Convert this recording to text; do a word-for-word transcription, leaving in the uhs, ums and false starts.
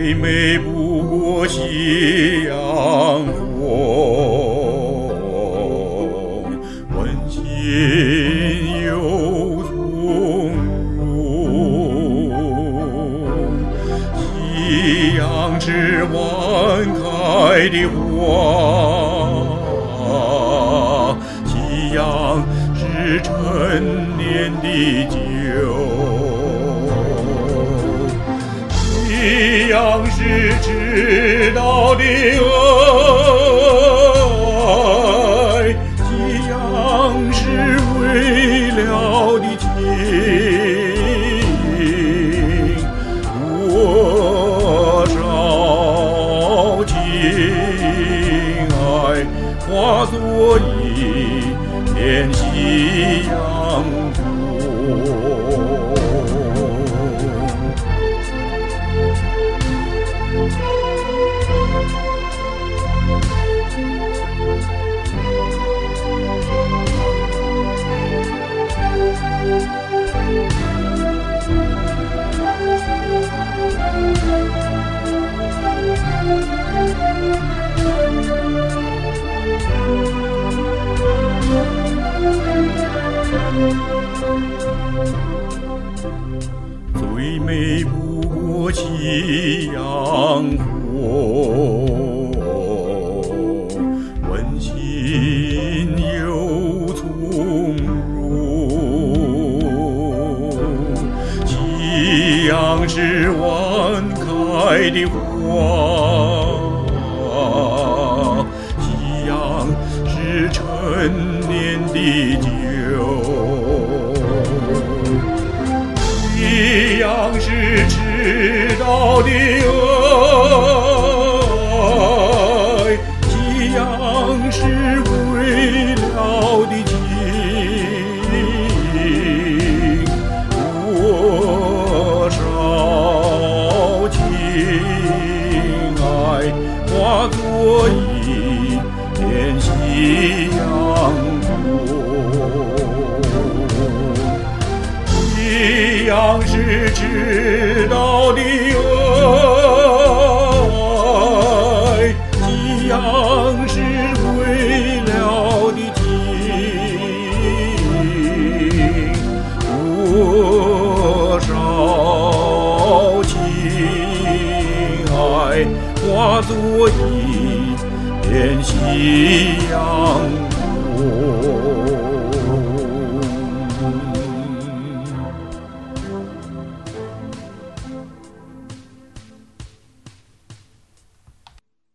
最美不过夕阳红，温馨又从容。夕阳是晚开的花，夕阳是陈年的酒，夕阳是知道的爱，夕阳是为了的情。多少情爱化作一片夕阳红。最美不过夕阳红，温馨又从容。夕阳是晚开的花，夕阳是陈年的酒，夕阳是知道的爱，夕阳是为了的情。多少情爱化作一片夕阳红。夕阳是知道的爱，夕阳是为了的情。多少情爱化作一片夕阳红。